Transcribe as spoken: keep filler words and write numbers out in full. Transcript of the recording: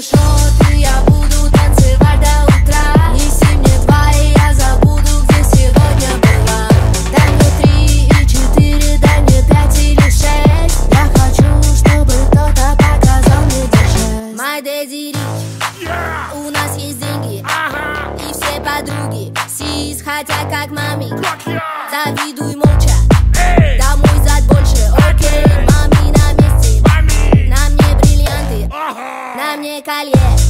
счет, и я буду танцевать до утра. Неси мне два, и я забуду, где сегодня была. Дай мне три и четыре, дай мне пять или шесть. Я хочу, чтобы кто-то показал мне держать. My daddy rich, Yeah! у нас есть деньги, Ага! и все подруги сис хотят как мами. Как я! Завидуй молча, Эй! домой зад больше, окей. Мами на месте, Мами! на мне бриллианты, Ага! на мне колье.